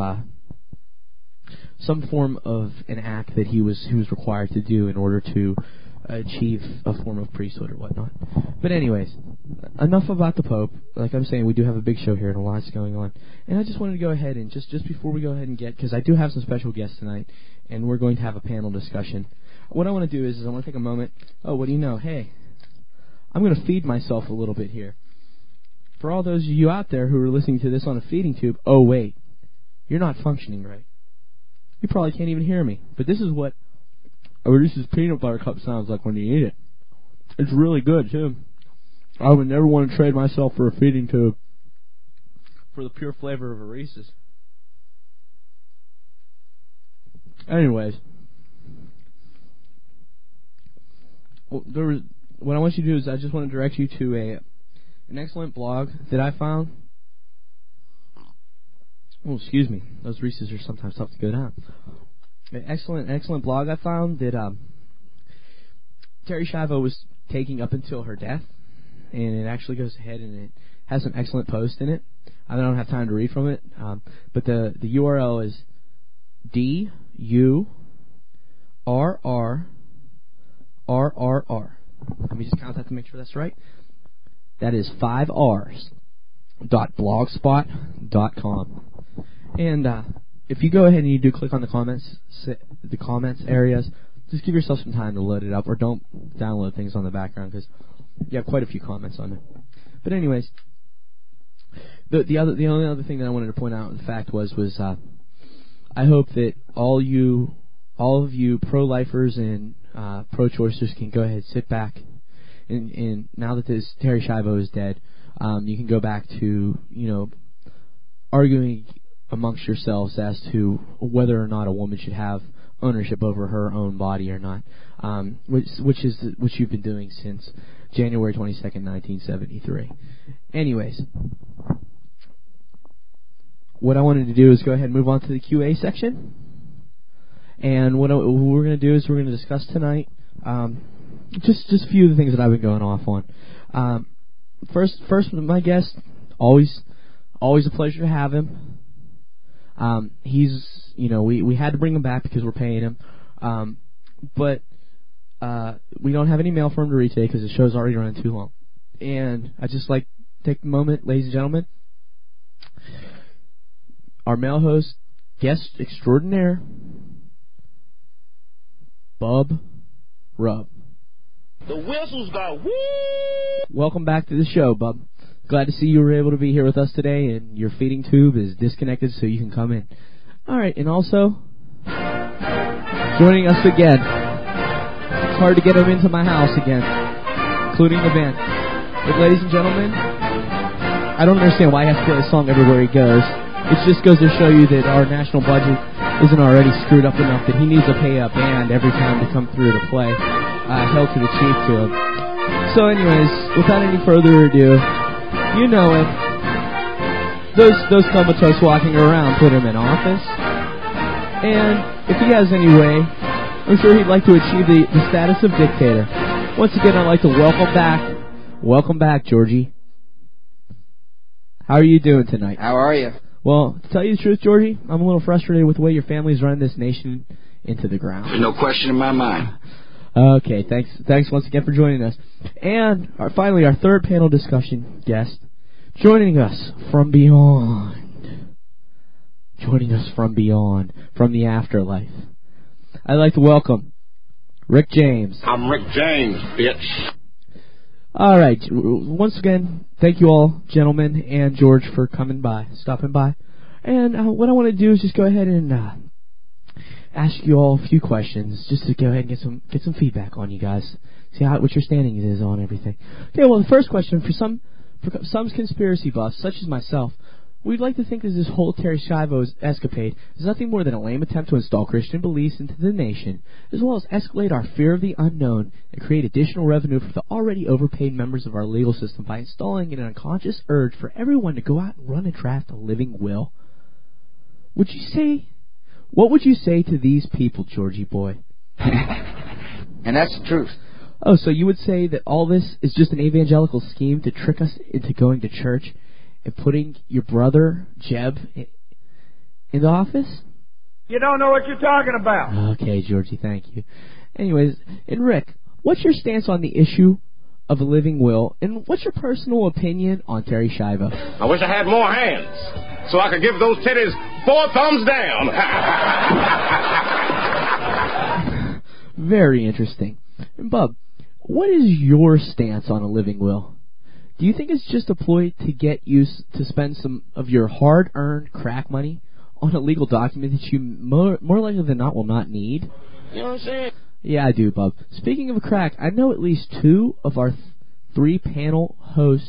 an act that he was required to do in order to achieve a form of priesthood or whatnot. But anyways, enough about the Pope. Like I'm saying, we do have a big show here and a lot's going on. And I just wanted to go ahead and just before we go ahead and because I do have some special guests tonight, and we're going to have a panel discussion. What I want to do is I want to take a moment. Oh, what do you know? Hey, I'm going to feed myself a little bit here. For all those of you out there who are listening to this on a feeding tube, oh wait, you're not functioning right. You probably can't even hear me. But this is what a Reese's peanut butter cup sounds like when you eat it. It's really good, too. I would never want to trade myself for a feeding tube for the pure flavor of a Reese's. Anyways, what I want you to do is I just want to direct you to an excellent blog that I found. Oh, excuse me. Those Reese's are sometimes tough to go down. An excellent blog I found that Terri Schiavo was taking up until her death, and it actually goes ahead and it has some excellent posts in it. I don't have time to read from it, but the URL is DURRRRR. Let me just count that to make sure that's right. That is 5 R's. .blogspot.com. And if you go ahead and you do click on the comments areas, just give yourself some time to load it up, or don't download things on the background because you have quite a few comments on it. But anyways, the only other thing that I wanted to point out, in fact, was I hope that all of you pro-lifers and pro-choicers can go ahead and sit back, and now that this Terri Schiavo is dead, you can go back to arguing amongst yourselves as to whether or not a woman should have ownership over her own body or not, which you've been doing since January 22nd, 1973. Anyways, what I wanted to do is go ahead and move on to the QA section. And what we're going to do is we're going to discuss tonight just a few of the things that I've been going off on. First, my guest, always a pleasure to have him. He's, we had to bring him back because we're paying him, but we don't have any mail for him to read today because the show's already running too long. And I just like to take a moment, ladies and gentlemen, our mail host, guest extraordinaire, Bub Rub. The whistles go woo! Welcome back to the show, Bub. Glad to see you were able to be here with us today, and your feeding tube is disconnected so you can come in. All right, and also, joining us again, it's hard to get him into my house again, including the band. But ladies and gentlemen, I don't understand why he has to play a song everywhere he goes. It just goes to show you that our national budget isn't already screwed up enough that he needs to pay a band every time to come through to play. Hail to the chief to him. So anyways, without any further ado, you know it. Those comatose walking around put him in office. And if he has any way, I'm sure he'd like to achieve the status of dictator. Once again, I'd like to welcome back, Georgie. How are you doing tonight? How are you? Well, to tell you the truth, Georgie, I'm a little frustrated with the way your family's run this nation into the ground. There's no question in my mind. Okay, thanks once again for joining us. And finally, our third panel discussion guest, joining us from beyond, from the afterlife. I'd like to welcome Rick James. I'm Rick James, bitch. All right, once again, thank you all, gentlemen, and George, for stopping by. And what I want to do is just go ahead and ask you all a few questions, just to go ahead and get some feedback on you guys, see what your standing is on everything. Okay, well, the first question for some conspiracy buffs, such as myself, we'd like to think that this whole Terri Schiavo escapade is nothing more than a lame attempt to install Christian beliefs into the nation, as well as escalate our fear of the unknown and create additional revenue for the already overpaid members of our legal system by installing an unconscious urge for everyone to go out and run and draft a living will. What would you say to these people, Georgie boy? And that's the truth. Oh, so you would say that all this is just an evangelical scheme to trick us into going to church and putting your brother, Jeb, in the office? You don't know what you're talking about. Okay, Georgie, thank you. Anyways, and Rick, what's your stance on the issue of a living will, and what's your personal opinion on Terri Schiavo? I wish I had more hands so I could give those titties 4 thumbs down. Very interesting. And Bub, what is your stance on a living will? Do you think it's just a ploy to get you to spend some of your hard-earned crack money on a legal document that you more likely than not will not need? You know what I'm saying? Yeah, I do, Bub. Speaking of crack, I know at least 2 of our 3 panel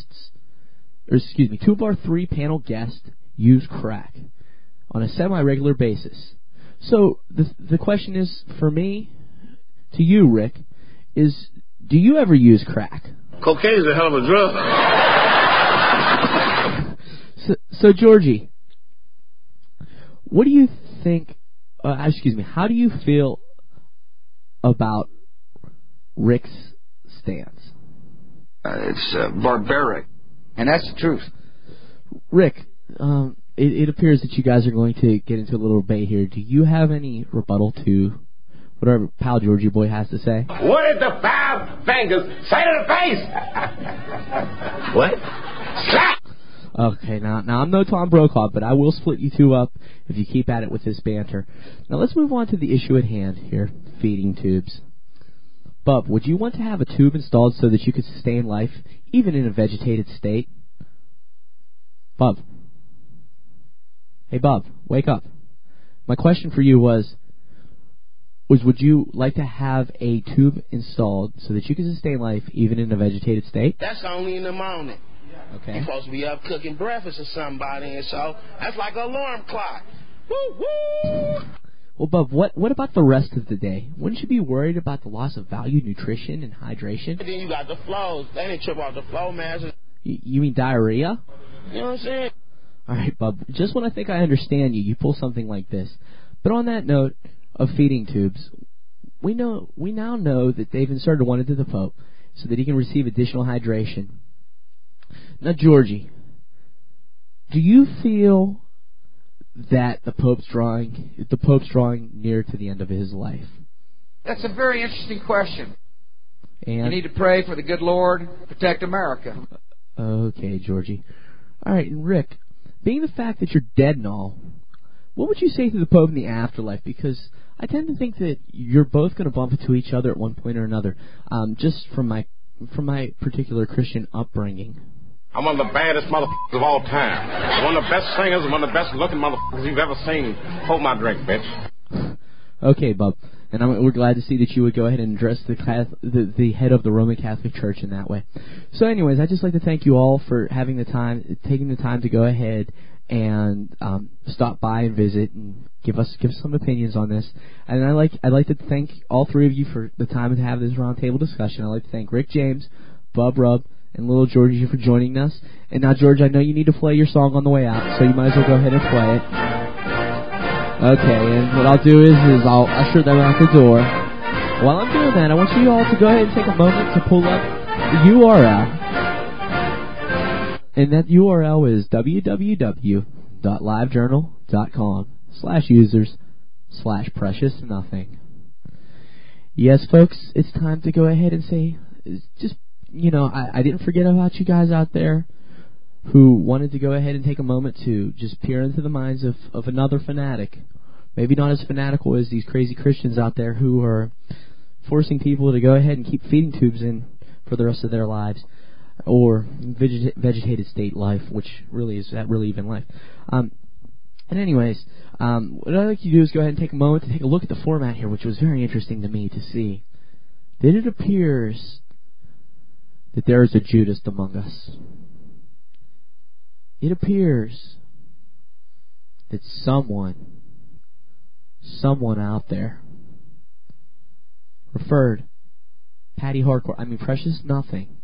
guests use crack on a semi-regular basis. So the question is, for me, to you, Rick, is Do you ever use crack? Cocaine's a hell of a drug. So Georgie, what do you think, how do you feel about Rick's stance? It's barbaric. And that's the truth. Rick, it appears that you guys are going to get into a little debate here. Do you have any rebuttal to whatever pal Georgie boy has to say? What did the 5 fingers say to the face? What? Slap! Okay, now I'm no Tom Brokaw, but I will split you two up if you keep at it with this banter. Now let's move on to the issue at hand here, feeding tubes. Bub, would you want to have a tube installed so that you could sustain life, even in a vegetated state? Bub. Hey, Bub, wake up. My question for you was would you like to have a tube installed so that you can sustain life, even in a vegetated state? That's only in the morning. Okay. You're supposed to be up cooking breakfast or somebody, and so that's like an alarm clock. Woo, woo! Well, Bub, what about the rest of the day? Wouldn't you be worried about the loss of value, nutrition, and hydration? And then you got the flows. They didn't trip off the flow masses. You mean diarrhea? You know what I'm saying? All right, Bub. Just when I think I understand you, you pull something like this. But on that note of feeding tubes, we now know that they've inserted one into the Pope so that he can receive additional hydration. Now, Georgie, do you feel that the Pope's drawing near to the end of his life? That's a very interesting question. And you need to pray for the good Lord, protect America. Okay, Georgie. All right, and Rick, being the fact that you're dead and all, what would you say to the Pope in the afterlife? Because I tend to think that you're both going to bump into each other at one point or another, just from my particular Christian upbringing. I'm one of the baddest motherfuckers of all time. One of the best singers and one of the best looking motherfuckers you've ever seen. Hold my drink, bitch. Okay, Bub. And we're glad to see that you would go ahead and address the head of the Roman Catholic Church in that way. So anyways, I'd just like to thank you all for taking the time to go ahead and stop by and visit and give some opinions on this. And I'd like to thank all three of you for the time to have this roundtable discussion. I'd like to thank Rick James, Bub Rub, and little Georgie for joining us. And now, George, I know you need to play your song on the way out, so you might as well go ahead and play it. Okay, and what I'll do is I'll usher them out the door. While I'm doing that, I want you all to go ahead and take a moment to pull up the URL. And that URL is www.livejournal.com/users/precious-nothing. Yes, folks, it's time to go ahead and say, I didn't forget about you guys out there who wanted to go ahead and take a moment to just peer into the minds of another fanatic. Maybe not as fanatical as these crazy Christians out there who are forcing people to go ahead and keep feeding tubes in for the rest of their lives, or vegetated state life, which really is that really even life. And anyways, what I'd like you to do is go ahead and take a moment to take a look at the format here, which was very interesting to me to see. That it appears that there is a Judas among us. It appears that someone out there referred Patty Hardcore, Precious Nothing,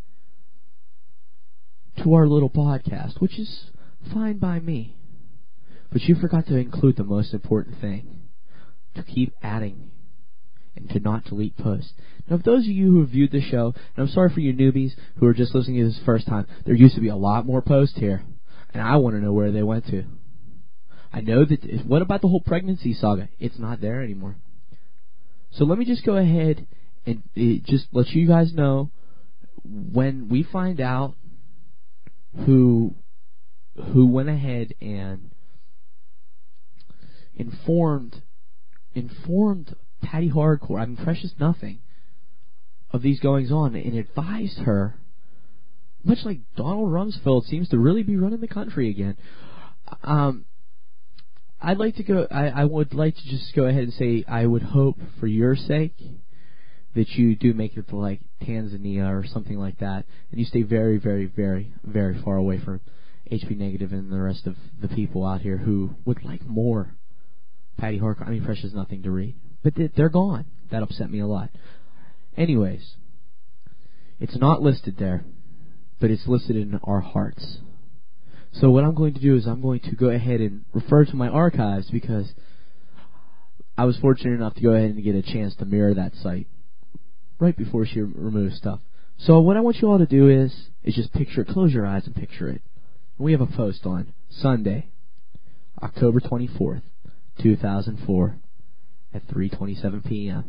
to our little podcast, which is fine by me. But you forgot to include the most important thing, to keep adding and to not delete posts. Now, for those of you who have viewed the show, and I'm sorry for you newbies who are just listening to this first time, there used to be a lot more posts here, and I want to know where they went to. I know that, what about the whole pregnancy saga? It's not there anymore. So let me just go ahead and just let you guys know when we find out who went ahead and informed Patty Hardcore, Precious Nothing, of these goings on and advised her, much like Donald Rumsfeld seems to really be running the country again. I would like to just go ahead and say I would hope for your sake that you do make it to like Tanzania or something like that, and you stay very, very, very, very far away from HP Negative and the rest of the people out here who would like more Patty Hardcore, Precious Nothing to read. But they're gone. That upset me a lot. Anyways, It's not listed there, but it's listed in our hearts. So what I'm going to do is I'm going to go ahead and refer to my archives, because I was fortunate enough to go ahead and get a chance to mirror that site right before she removed stuff. So what I want you all to do is just picture it. Close your eyes and picture it. We have a post on Sunday, October 24th, 2004 at 3:27 p.m.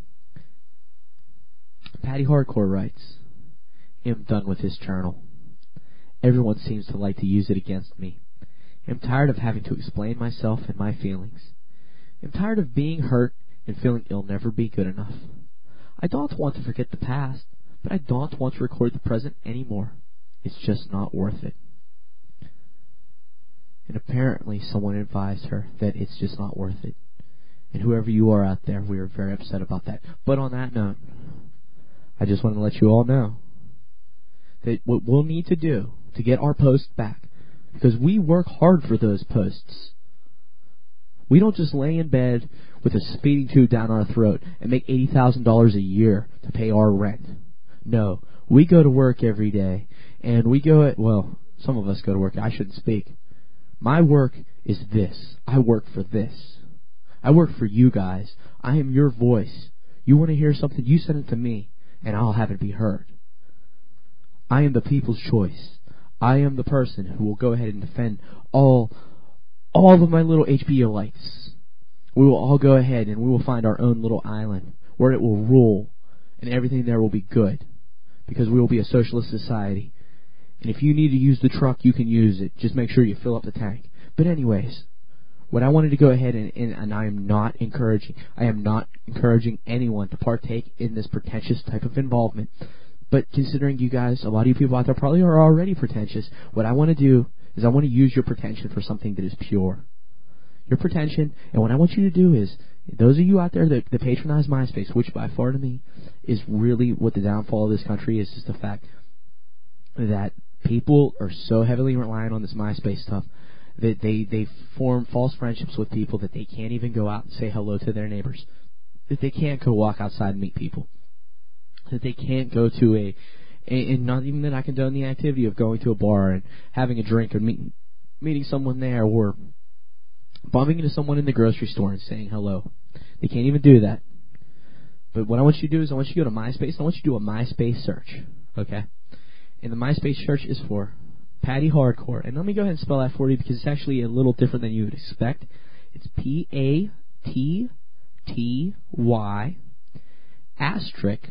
Patty Hardcore writes, "I'm done with this journal. Everyone seems to like to use it against me. I'm tired of having to explain myself and my feelings. I'm tired of being hurt and feeling it'll never be good enough. I don't want to forget the past, but I don't want to record the present anymore. It's just not worth it." And apparently someone advised her that it's just not worth it. And whoever you are out there, we are very upset about that. But on that note, I just want to let you all know that what we'll need to do to get our posts back, because we work hard for those posts. We don't just lay in bed with a speeding tube down our throat and make $80,000 a year to pay our rent. No, we go to work every day, and we go at, well, some of us go to work. I shouldn't speak. My work is this. I work for this. I work for you guys. I am your voice. You want to hear something, you send it to me, and I'll have it be heard. I am the people's choice. I am the person who will go ahead and defend all of my little HBOites. We will all go ahead and we will find our own little island where it will rule, and everything there will be good, because we will be a socialist society. And if you need to use the truck, you can use it. Just make sure you fill up the tank. But anyways, what I wanted to go ahead and I am not encouraging anyone to partake in this pretentious type of involvement. But considering you guys, a lot of you people out there probably are already pretentious, what I want to do is I want to use your pretension for something that is pure. Your pretension, and what I want you to do is, those of you out there that patronize MySpace, which by far to me is really what the downfall of this country is the fact that people are so heavily reliant on this MySpace stuff that they form false friendships with people, that they can't even go out and say hello to their neighbors, that they can't go walk outside and meet people, that they can't go to and not even that I condone the activity of going to a bar and having a drink or meeting someone there, or bumping into someone in the grocery store and saying hello. They can't even do that. But what I want you to do is I want you to go to MySpace, and I want you to do a MySpace search, okay? And the MySpace search is for Patty Hardcore. And let me go ahead and spell that for you, because it's actually a little different than you would expect. It's PATTY asterisk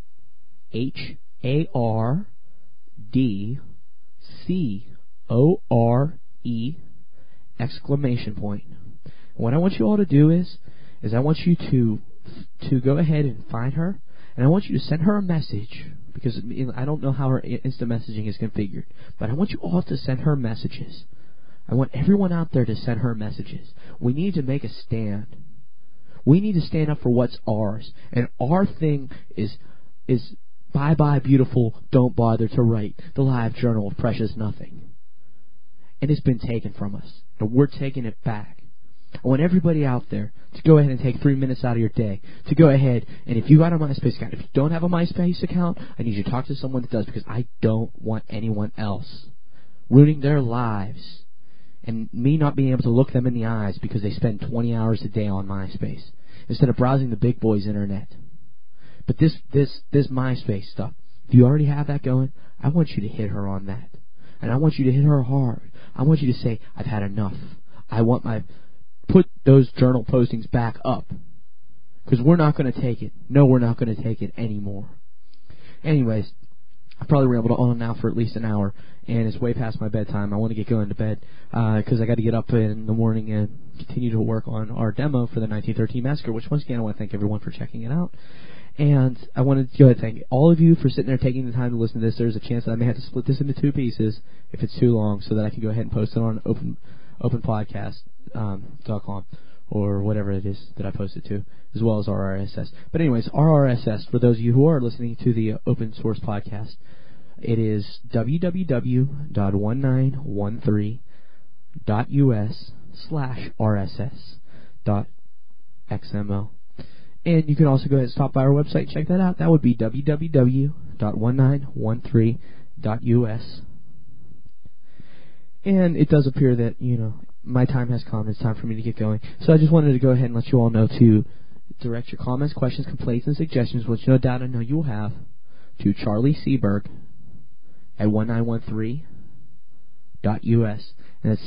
HARDCORE exclamation point. What I want you all to do is I want you to go ahead and find her, and I want you to send her a message, because I don't know how her instant messaging is configured, but I want you all to send her messages. I want everyone out there to send her messages. We need to make a stand. We need to stand up for what's ours, and our thing is bye-bye beautiful, don't bother to write, the live journal of precious nothing. And it's been taken from us, and we're taking it back. I want everybody out there to go ahead and take 3 minutes out of your day to go ahead, and if you got a MySpace account, if you don't have a MySpace account, I need you to talk to someone that does, because I don't want anyone else ruining their lives and me not being able to look them in the eyes because they spend 20 hours a day on MySpace instead of browsing the big boys' internet. But this MySpace stuff, if you already have that going, I want you to hit her on that. And I want you to hit her hard. I want you to say, I've had enough. Put those journal postings back up. Because we're not going to take it. No, we're not going to take it anymore. Anyways, I've probably rambled on now for at least an hour, and it's way past my bedtime. I want to get going to bed, because I got to get up in the morning and continue to work on our demo for the 1913 Massacre, which once again I want to thank everyone for checking it out. And I wanted to go ahead and thank all of you for sitting there taking the time to listen to this. There's a chance that I may have to split this into 2 pieces if it's too long, so that I can go ahead and post it on openpodcast.com or whatever it is that I post it to, as well as RRSS. But anyways, RRSS, for those of you who are listening to the open source podcast, it is www.1913.us/RSS.xml. And you can also go ahead and stop by our website and check that out. That would be www.1913.us. www.1913.us. And it does appear that, my time has come. It's time for me to get going. So I just wanted to go ahead and let you all know to direct your comments, questions, complaints, and suggestions, which no doubt I know you will have, to Charlie Seaberg at 1913.us. And that's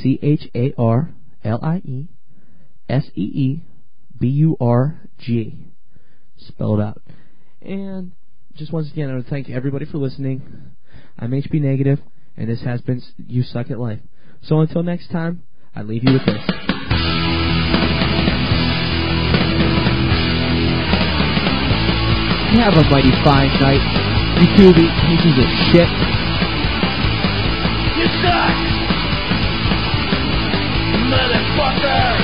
CharlieSeeberg, spelled out. And just once again, I want to thank everybody for listening. I'm HB Negative, and this has been You Suck at Life. So until next time, I leave you with this. Have a mighty fine night, you two pieces of shit. You suck, motherfucker!